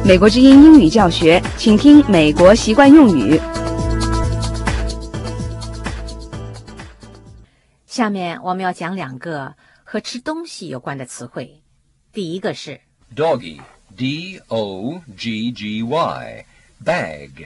美国之音英语教学，请听美国习惯用语。 下面我们要讲两个和吃东西有关的词汇。第一个是 Doggy, D-O-G-G-Y, bag,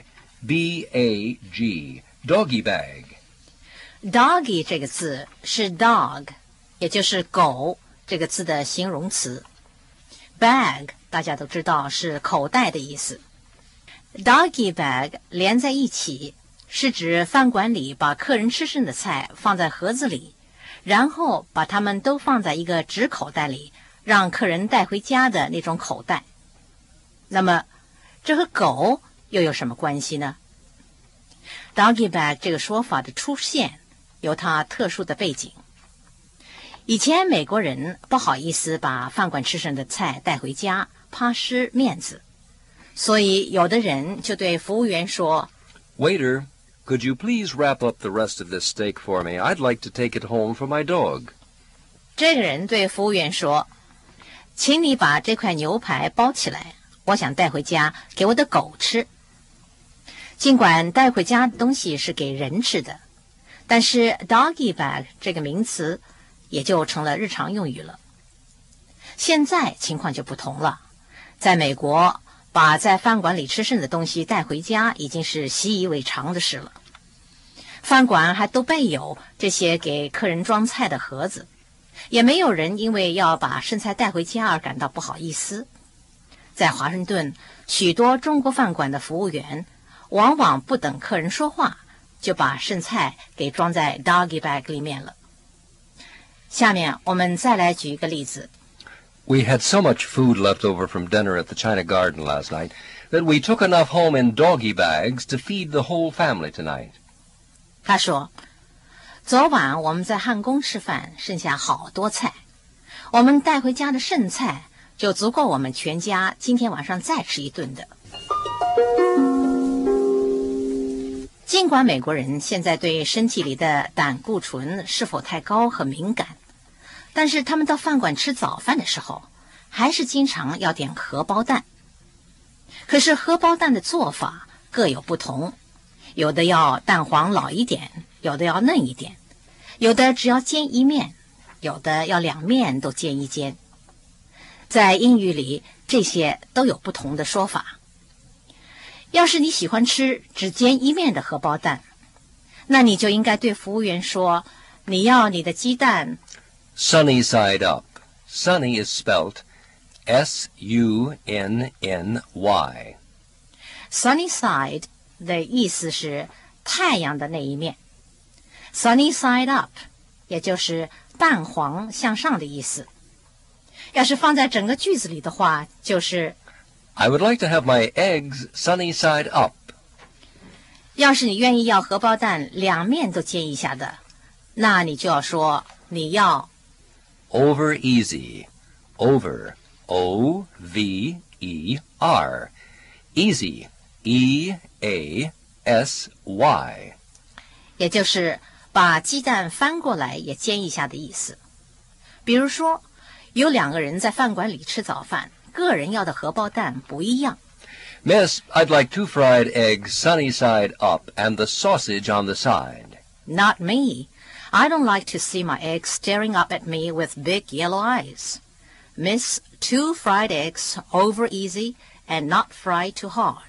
B-A-G, doggy bag. Doggy 这个字是 dog， 也就是狗这个字的形容词。Bag 大家都知道是口袋的意思。Doggy bag 连在一起，是指饭馆里把客人吃剩的菜放在盒子里，然后把它们都放在一个纸口袋里，让客人带回家的那种口袋。那么这和狗又有什么关系呢？ Doggy bag 这个说法的出现有它特殊的背景。以前美国人不好意思把饭馆吃剩的菜带回家，怕失面子，所以有的人就对服务员说 Waiter, could you please wrap up the rest of this steak for me? I'd like to take it home for my dog. 这个人对服务员说，请你把这块牛排包起来，我想带回家给我的狗吃。尽管带回家的东西是给人吃的，但是 doggy bag 这个名词也就成了日常用语了。现在情况就不同了，在美国，把在饭馆里吃剩的东西带回家已经是习以为常的事了。饭馆还都备有这些给客人装菜的盒子，也没有人因为要把剩菜带回家而感到不好意思。在华盛顿，许多中国饭馆的服务员往往不等客人说话，就把剩菜给装在 doggy bag 里面了。下面我们再来举一个例子。 We had so much food left over from dinner at the China Garden last night that we took enough home in doggy bags to feed the whole family tonight. 他说，昨晚我们在汉宫吃饭，剩下好多菜，我们带回家的剩菜就足够我们全家今天晚上再吃一顿的。尽管美国人现在对身体里的胆固醇是否太高和敏感，但是他们到饭馆吃早饭的时候，还是经常要点荷包蛋。可是荷包蛋的做法各有不同，有的要蛋黄老一点，有的要嫩一点，有的只要煎一面，有的要两面都煎一煎。在英语里，这些都有不同的说法。要是你喜欢吃只煎一面的荷包蛋，那你就应该对服务员说，你要你的鸡蛋 Sunny side up. Sunny is spelt S-U-N-N-Y. Sunny side 的意思是太阳的那一面， Sunny side up 也就是蛋黄向上的意思。要是放在整个句子里的话，就是 I would like to have my eggs sunny side up. 要是你愿意要荷包蛋两面都煎一下的，那你就要说你要 Over easy. Over. O-V-E-R. Easy. E-A-S-Y. 也就是把鸡蛋翻过来也煎一下的意思。比如说，有两个人在饭馆里吃早饭，个人要的荷包蛋不一样。 Miss, I'd like 2 fried eggs sunny side up and the sausage on the side. Not me. I don't like to see my eggs staring up at me with big yellow eyes. Miss, 2 fried eggs over easy and not fried too hard.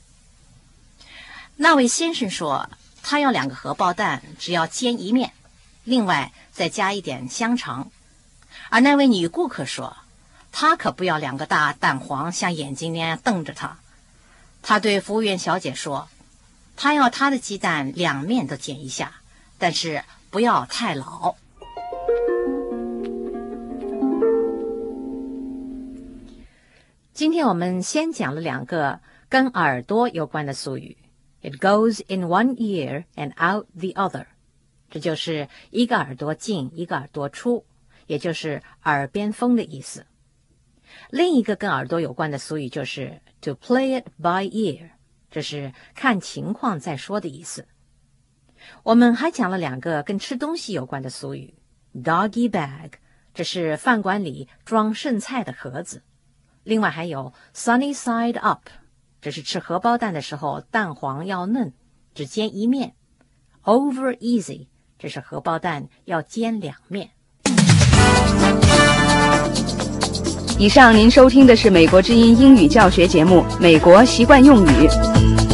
那位先生说，他要2个荷包蛋，只要煎一面，另外再加一点香肠。而那位女顾客说，她可不要2个大蛋黄像眼睛那样瞪着她。她对服务员小姐说，她要她的鸡蛋两面都煎一下，但是不要太老。今天我们先讲了2个跟耳朵有关的俗语。It goes in one ear and out the other. 这就是一个耳朵进，一个耳朵出，也就是耳边风的意思。另一个跟耳朵有关的俗语就是 to play it by ear， 这是看情况再说的意思。我们还讲了2个跟吃东西有关的俗语。Doggy bag， 这是饭馆里装剩菜的盒子。 另外还有 sunny side up， 这是吃荷包蛋的时候蛋黄要嫩，只煎一面。over easy， 这是荷包蛋要煎2面。 以上您收听的是美国之音英语教学节目《美国习惯用语》。